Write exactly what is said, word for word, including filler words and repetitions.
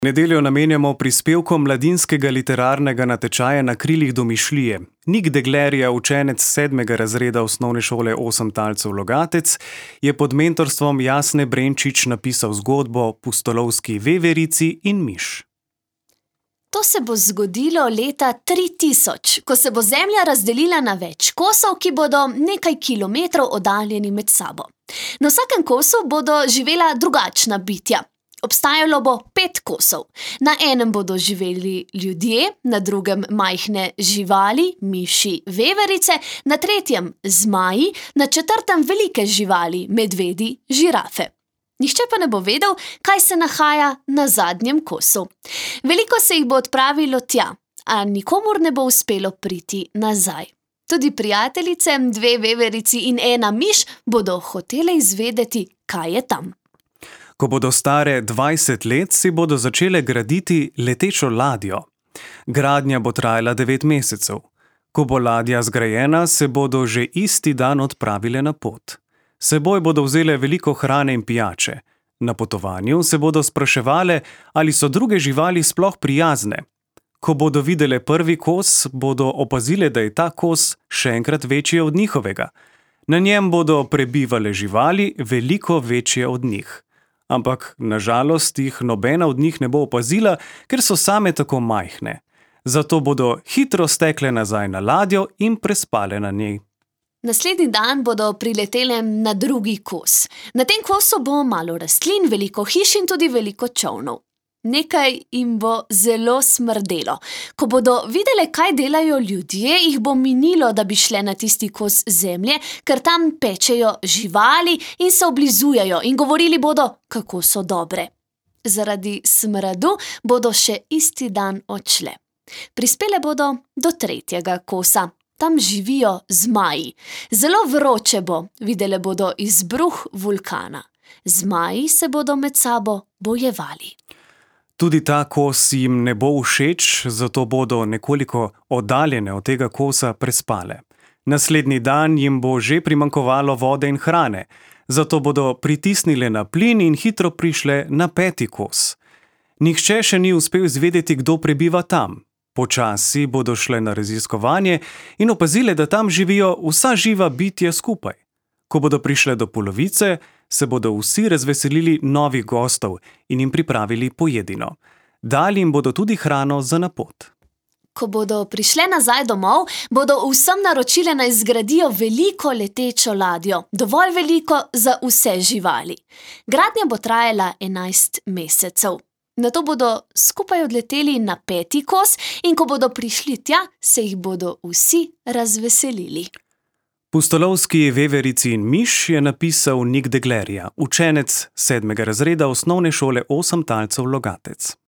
Nedeljo namenjamo prispevkom mladinskega literarnega natečaja Na krilih domišljije. Nik Deglerja, učenec sedmega razreda osnovne šole Osem talcev Logatec, je pod mentorstvom Jasne Brenčič napisal zgodbo Pustolovski veverici in miš. To se bo zgodilo leta tri tisoč, ko se bo Zemlja razdelila na več kosov, ki bodo nekaj kilometrov oddaljeni med sabo. Na vsakem kosu bodo živela drugačna bitja. Obstajalo bo pet kosov. Na enem bodo živeli ljudje, na drugem majhne živali, miši, veverice, na tretjem zmaji, na četrtem velike živali, medvedi, žirafe. Nihče pa ne bo vedel, kaj se nahaja na zadnjem kosu. Veliko se jih bo odpravilo tja, a nikomur ne bo uspelo priti nazaj. Tudi prijateljice, dve veverici in ena miš bodo hotele izvedeti, kaj je tam. Ko bodo stare dvajset let, si bodo začele graditi letečo ladjo. Gradnja bo trajala devet mesecev. Ko bo ladja zgrajena, se bodo že isti dan odpravile na pot. S seboj bodo vzele veliko hrane in pijače. Na potovanju se bodo spraševale, ali so druge živali sploh prijazne. Ko bodo videle prvi kos, bodo opazile, da je ta kos še enkrat večji od njihovega. Na njem bodo prebivale živali, veliko večje od njih. Ampak, nažalost, jih nobena od njih ne bo opazila, ker so same tako majhne. Zato bodo hitro stekle nazaj na ladjo in prespale na njej. Naslednji dan bodo priletele na drugi kos. Na tem kosu bo malo rastlin, veliko hiš in tudi veliko čolnov. Nekaj jim bo zelo smrdelo. Ko bodo videle, kaj delajo ljudje, jih bo minilo, da bi šle na tisti kos zemlje, ker tam pečejo živali in se oblizujejo in govorili bodo, kako so dobre. Zaradi smradu bodo še isti dan odšle. Prispele bodo do tretjega kosa. Tam živijo zmaji. Zelo vroče bo, videle bodo izbruh vulkana. Zmaji se bodo med sabo bojevali. Tudi ta kos jim ne bo všeč, zato bodo nekoliko oddaljene od tega kosa prespale. Naslednji dan jim bo že primanjkovalo vode in hrane, zato bodo pritisnile na plin in hitro prišle na peti kos. Nihče še ni uspel izvedeti, kdo prebiva tam. Počasi bodo šle na raziskovanje in opazile, da tam živijo vsa živa bitja skupaj. Ko bodo prišle do polovice, se bodo vsi razveselili novih gostov in jim pripravili pojedino. Dali jim bodo tudi hrano za na pot. Ko bodo prišle nazaj domov, bodo vsem naročile, naj zgradijo veliko letečo ladjo, dovolj veliko za vse živali. Gradnja bo trajala enajst mesecev. Nato bodo skupaj odleteli na peti kos in ko bodo prišli tja, se jih bodo vsi razveselili. Pustolovski veverici in miš je napisal Nik Deglerja, učenec sedmega razreda osnovne šole Osem talcev Logatec.